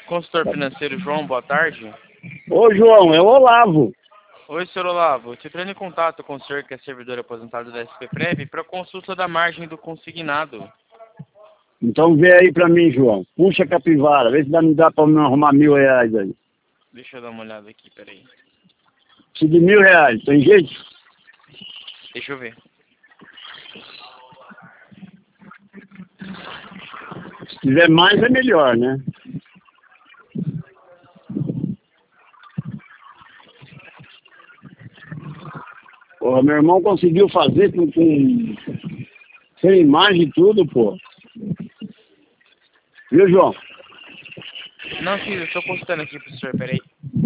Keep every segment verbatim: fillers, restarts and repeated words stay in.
Consultor financeiro João, boa tarde. Ô, João, é o Olavo. Oi, senhor Olavo. Te entrando em contato com o senhor que é servidor aposentado da S P Prev para consulta da margem do consignado. Então vê aí pra mim, João. Puxa a capivara, vê se dá, me dá pra me arrumar mil reais aí. Deixa eu dar uma olhada aqui, peraí. Se de mil reais, tem jeito? Deixa eu ver. Se tiver mais é melhor, né? Pô, meu irmão conseguiu fazer com, com sem imagem e tudo, pô. Viu, João? Não, filho, eu estou consultando aqui pro senhor, peraí.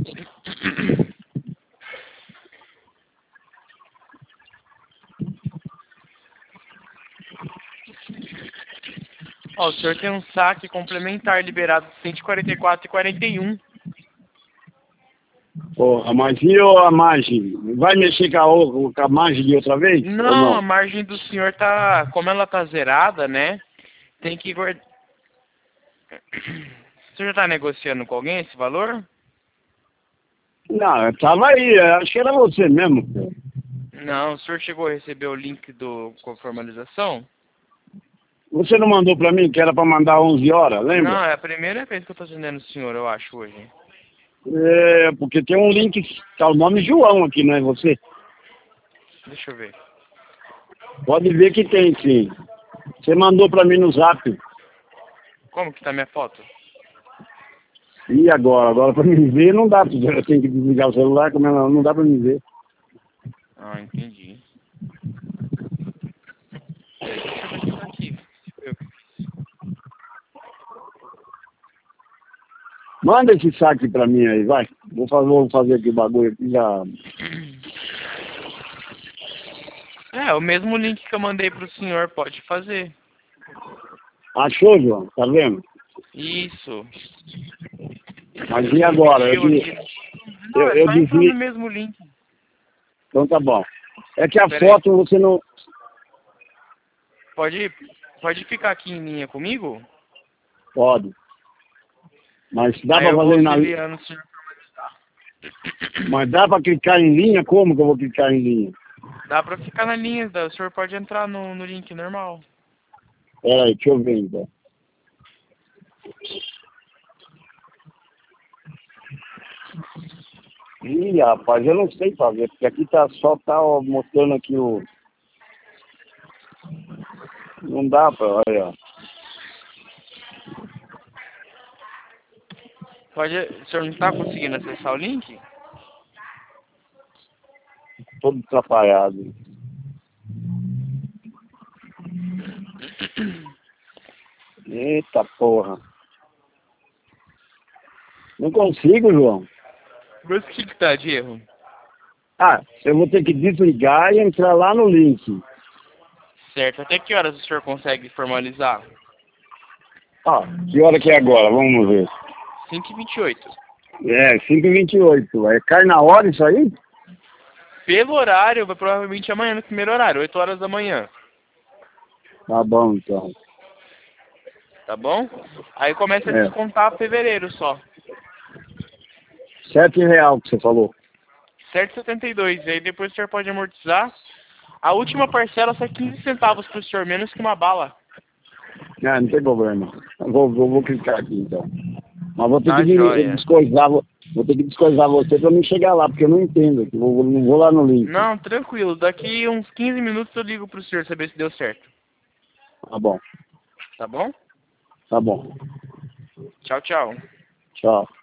Ó, o senhor tem um saque complementar liberado de cento e quarenta e quatro e quarenta e um. Porra, mas e a margem? Vai mexer com a, o- com a margem de outra vez? Ou Não, a não? margem do senhor tá... Como ela tá zerada, né? Tem que guardar... O senhor já tá negociando com alguém esse valor? Não, eu tava aí, eu acho que era você mesmo, pô. Não, o senhor chegou a receber o link do, com a formalização? Você não mandou pra mim que era pra mandar onze horas, lembra? Não, é a primeira vez que eu tô atendendo o senhor, eu acho, hoje. É, porque tem um link, tá o nome João aqui, não é você? Deixa eu ver. Pode ver que tem, sim. Você mandou pra mim no zap. Como que tá minha foto? E agora? Agora pra me ver não dá, porque eu tenho que desligar o celular, como ela não dá pra me ver. Ah, entendi. Deixa eu ver se tá aqui. Eu- Manda esse saque pra mim aí, vai. Vou fazer, vou fazer aqui o bagulho aqui já. É, o mesmo link que eu mandei pro senhor, pode fazer. Achou, João? Tá vendo? Isso. Mas e agora? Eu, Repetiu de- aqui. Não, eu, é eu só entrar no desvi. mesmo link. Então tá bom. É que a Pera aí. foto você não. Pode, pode ficar aqui em linha comigo? Pode. Mas dá Aí pra eu vou fazer na. auxiliando o senhor. Mas dá pra clicar em linha? Como que eu vou clicar em linha? Dá pra ficar na linha, o senhor pode entrar no, no link normal. Pera aí, deixa eu ver então. Ih, rapaz, eu não sei fazer, porque aqui tá só tá ó, mostrando aqui o. Não dá pra, olha. Pode, o senhor não tá conseguindo acessar o link? Todo atrapalhado. Eita porra. Não consigo, João. Mas o que que tá de erro? Ah, eu vou ter que desligar e entrar lá no link. Certo, até que horas o senhor consegue formalizar? Ah, que hora que é agora? Vamos ver. cinco e vinte e oito. É, cinco e vinte e oito. É, cai na hora isso aí? Pelo horário, vai provavelmente amanhã no primeiro horário, oito horas da manhã. Tá bom, então. Tá bom? Aí começa a É. descontar fevereiro só. Sete real que você falou. sete e setenta e dois. E aí depois o senhor pode amortizar. A última parcela sai quinze centavos pro senhor, menos que uma bala. Ah, não tem problema. Eu vou, vou, vou clicar aqui, então. Mas vou ter Tá que des- joia. descoisar, vou, vou ter que descoisar você pra mim chegar lá, porque eu não entendo. Eu vou, não vou lá no link. Não, tranquilo. Daqui uns quinze minutos eu ligo pro senhor saber se deu certo. Tá bom, Tá bom? tá bom. Tchau, tchau. Tchau.